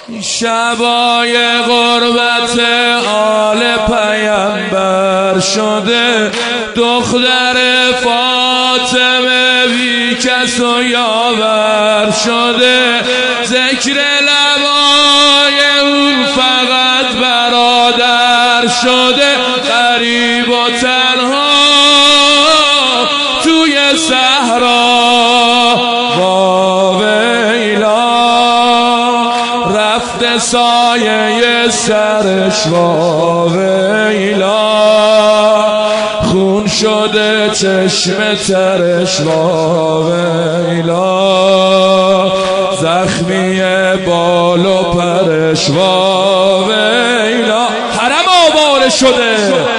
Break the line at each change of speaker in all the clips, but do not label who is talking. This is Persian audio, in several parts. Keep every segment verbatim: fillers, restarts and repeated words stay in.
شبای غربت آل پیامبر شده، دختر فاطمه بی کس و یاور شده. ذکر لبای اون فقط برادر شده، غریب و تنها توی صحرا. سایه سرش واویلا، خون شده چشم ترش واویلا، زخمی بال و پرش واویلا، حرم آواره شده.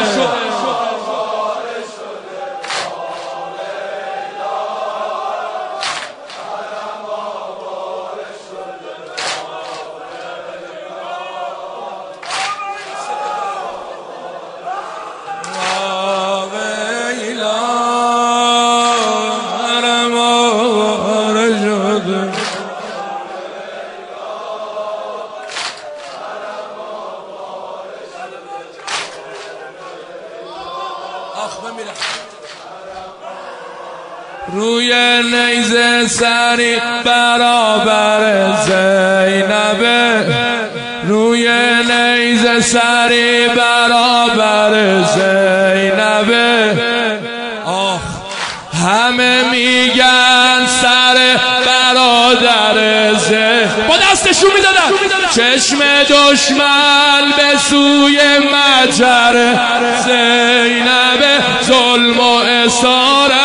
روی نیزه سری برابر زینبه، روی نیزه سری برابر زینبه. آخ همه میگن سر برادر زینبه، با دستشون میدادن. چشم دشمن به سوی مجر زینبه، ظلم و اسارت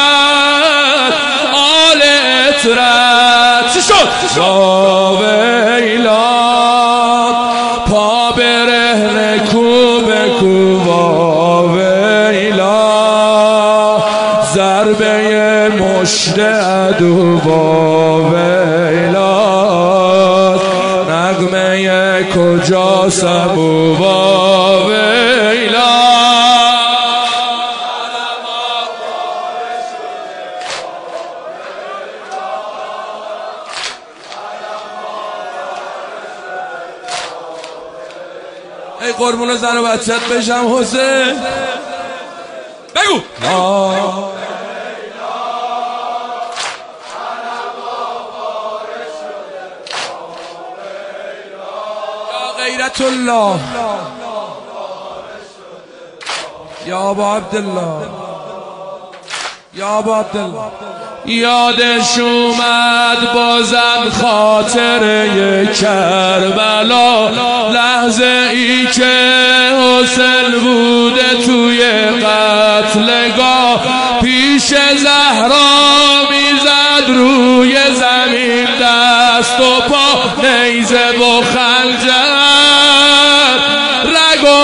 آل اطرت. چی شد؟ واویلا پا برهنه کو به کو، واویلا ضربه مشت عدو، واویلا نغمه کجا سبو، واویلا. ای قربون زن و بچت بشم حسین، بگو غیرت الله یا ابا عبدالله، یا ابا عبدالله. یادش اومد بازم خاطره کربلا، لحظه ای که حسین بوده توی قتلگاه، پیش زهرا میزد روی زمین دست و پا، نیزه و خنجر رگ و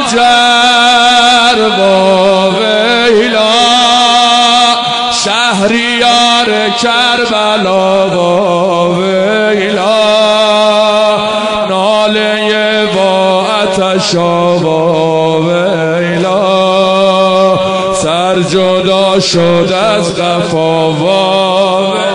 هنجر، واویلا شهریار کربلا، واویلا ناله با آتشا، واویلا سر جدا شد از قفا، واویلا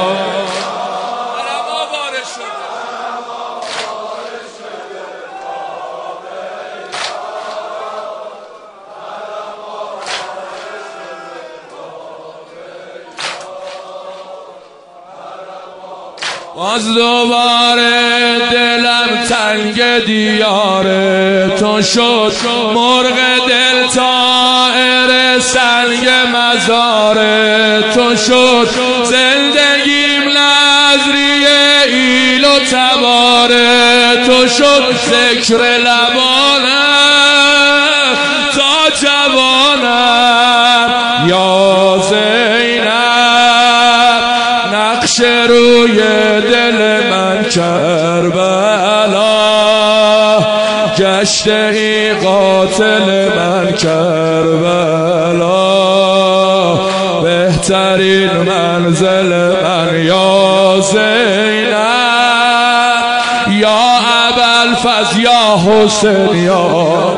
باز دوباره دلم تنگ دیار تو شد، مرغ دل طائر سنگ مزار تو شد، زندگیم نظریه ایل و تبار تو شد، ذکر لبانم تا جوانم یا زینب، نقش روی دل من کربلا، گشته ای قاتل من کربلا، بهترین منزل من یا زینب، یا ابوالفضل یا حسین یا